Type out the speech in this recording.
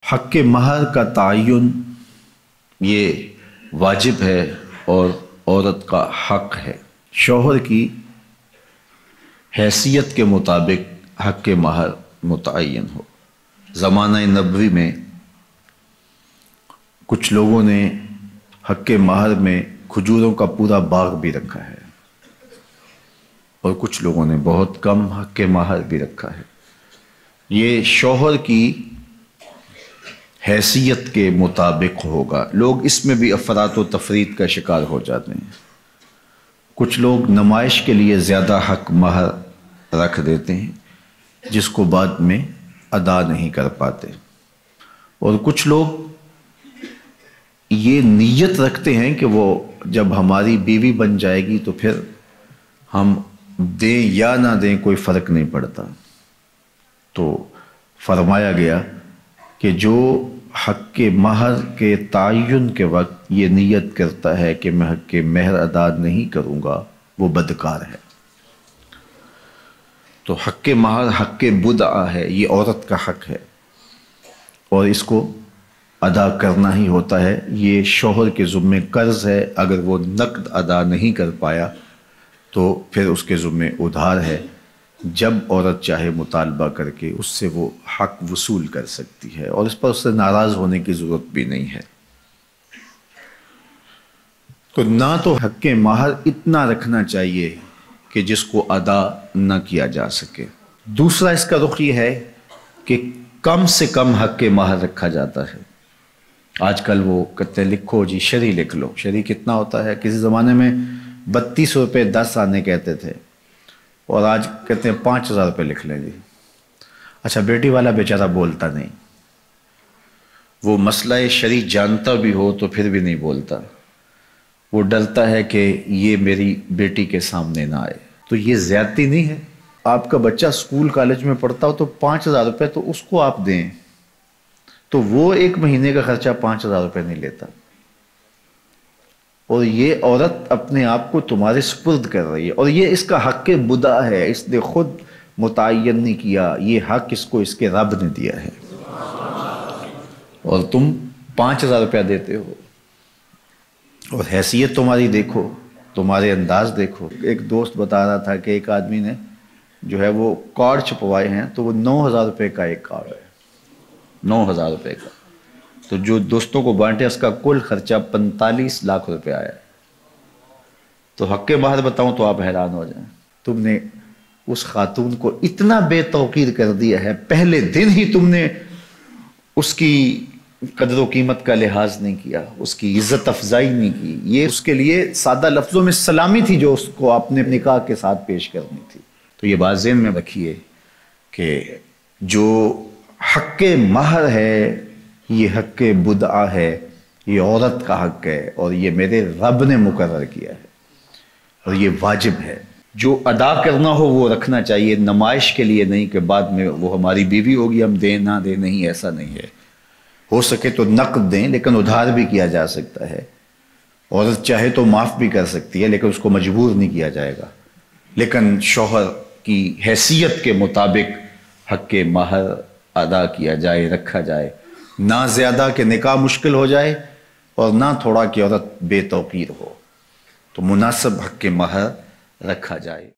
حق مہر کا تعین یہ واجب ہے اور عورت کا حق ہے۔ شوہر کی حیثیت کے مطابق حق مہر متعین ہو۔ زمانہ نبوی میں کچھ لوگوں نے حق مہر میں کھجوروں کا پورا باغ بھی رکھا ہے اور کچھ لوگوں نے بہت کم حق مہر بھی رکھا ہے۔ یہ شوہر کی حیثیت کے مطابق ہوگا۔ لوگ اس میں بھی افراط و تفریط کا شکار ہو جاتے ہیں۔ کچھ لوگ نمائش کے لیے زیادہ حق مہر رکھ دیتے ہیں جس کو بعد میں ادا نہیں کر پاتے، اور کچھ لوگ یہ نیت رکھتے ہیں کہ وہ جب ہماری بیوی بن جائے گی تو پھر ہم دیں یا نہ دیں کوئی فرق نہیں پڑتا۔ تو فرمایا گیا کہ جو حق مہر کے تعین کے وقت یہ نیت کرتا ہے کہ میں حق مہر ادا نہیں کروں گا وہ بدکار ہے۔ تو حق مہر حق بدعہ ہے، یہ عورت کا حق ہے اور اس کو ادا کرنا ہی ہوتا ہے۔ یہ شوہر کے ذمے قرض ہے، اگر وہ نقد ادا نہیں کر پایا تو پھر اس کے ذمے ادھار ہے۔ جب عورت چاہے مطالبہ کر کے اس سے وہ حق وصول کر سکتی ہے اور اس پر اس سے ناراض ہونے کی ضرورت بھی نہیں ہے۔ تو نہ تو حق مہر اتنا رکھنا چاہیے کہ جس کو ادا نہ کیا جا سکے۔ دوسرا اس کا رخ یہ ہے کہ کم سے کم حق مہر رکھا جاتا ہے۔ آج کل وہ کہتے ہیں لکھو جی شرعی لکھ لو۔ شرعی کتنا ہوتا ہے؟ کسی زمانے میں 32 روپے 10 آنے کہتے تھے اور آج کہتے ہیں 5000 روپے لکھ لیں جی۔ اچھا بیٹی والا بیچارہ بولتا نہیں، وہ مسئلہ شرعی جانتا بھی ہو تو پھر بھی نہیں بولتا، وہ ڈرتا ہے کہ یہ میری بیٹی کے سامنے نہ آئے۔ تو یہ زیادتی نہیں ہے؟ آپ کا بچہ اسکول کالج میں پڑھتا ہو تو 5000 روپے تو اس کو آپ دیں، تو وہ ایک مہینے کا خرچہ 5000 روپے نہیں لیتا، اور یہ عورت اپنے آپ کو تمہارے سپرد کر رہی ہے، اور یہ اس کا حق بدعہ ہے، اس نے خود متعین نہیں کیا، یہ حق اس کو اس کے رب نے دیا ہے، اور تم 5000 روپیہ دیتے ہو۔ اور حیثیت تمہاری دیکھو، تمہارے انداز دیکھو۔ ایک دوست بتا رہا تھا کہ ایک آدمی نے جو ہے وہ کارڈ چھپوائے ہیں تو وہ 9000 روپے کا ایک کارڈ ہے، 9000 روپے کا، تو جو دوستوں کو بانٹے اس کا کل خرچہ 45 لاکھ روپے آیا ہے۔ تو حق مہر بتاؤں تو آپ حیران ہو جائیں، تم نے اس خاتون کو اتنا بے توقیر کر دیا ہے، پہلے دن ہی تم نے اس کی قدر و قیمت کا لحاظ نہیں کیا، اس کی عزت افزائی نہیں کی۔ یہ اس کے لیے سادہ لفظوں میں سلامی تھی جو اس کو اپنے نکاح کے ساتھ پیش کرنی تھی۔ تو یہ بات ذہن میں رکھیے کہ جو حق مہر ہے یہ حق بدعہ ہے، یہ عورت کا حق ہے اور یہ میرے رب نے مقرر کیا ہے اور یہ واجب ہے۔ جو ادا کرنا ہو وہ رکھنا چاہیے، نمائش کے لیے نہیں کہ بعد میں وہ ہماری بیوی ہوگی ہم دیں نہ دیں، نہیں، ایسا نہیں ہے۔ ہو سکے تو نقد دیں لیکن ادھار بھی کیا جا سکتا ہے۔ عورت چاہے تو معاف بھی کر سکتی ہے لیکن اس کو مجبور نہیں کیا جائے گا، لیکن شوہر کی حیثیت کے مطابق حق مہر ادا کیا جائے، رکھا جائے، نہ زیادہ کہ نکاح مشکل ہو جائے اور نہ تھوڑا کہ عورت بے توقیر ہو، تو مناسب حق مہر رکھا جائے۔